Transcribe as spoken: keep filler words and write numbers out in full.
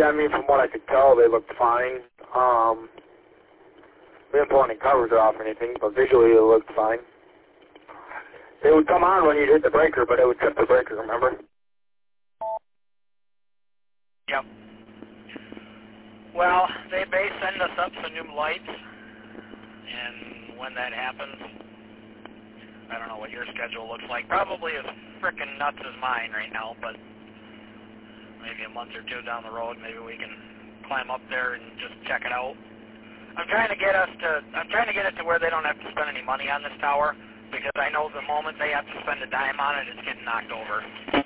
Yeah, I mean, from what I could tell, they looked fine. Um, we didn't pull any covers off or anything, but visually it looked fine. They would come on when you hit the breaker, but it would trip the breaker, remember? Yep. Well, they may send us up some new lights, and when that happens, I don't know what your schedule looks like. Probably as frickin' nuts as mine right now, but maybe a month or two down the road, maybe we can climb up there and just check it out. I'm trying to get us to, I'm trying to get it to where they don't have to spend any money on this tower, because I know the moment they have to spend a dime on it, it's getting knocked over.